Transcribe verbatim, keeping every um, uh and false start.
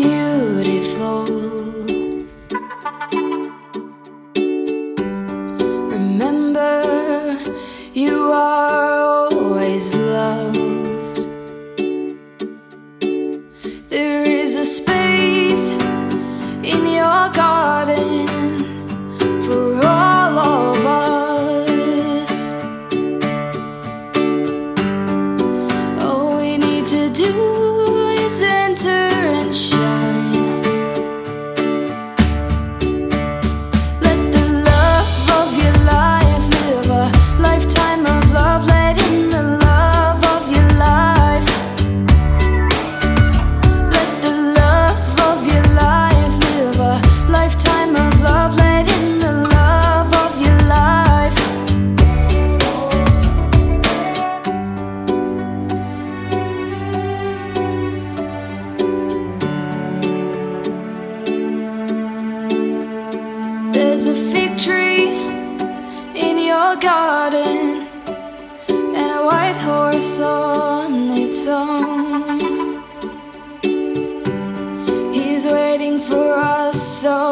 beautiful. Remember, you are always loved. There is a space in your garden for all of us. All we need to do is enter and shine. Let the love of your life live a lifetime of love. Let in the love of your life. Let the love of your life live a lifetime of love. Let in the love of your life. There's a fig tree in your garden and a white horse on its own. He's waiting for us, so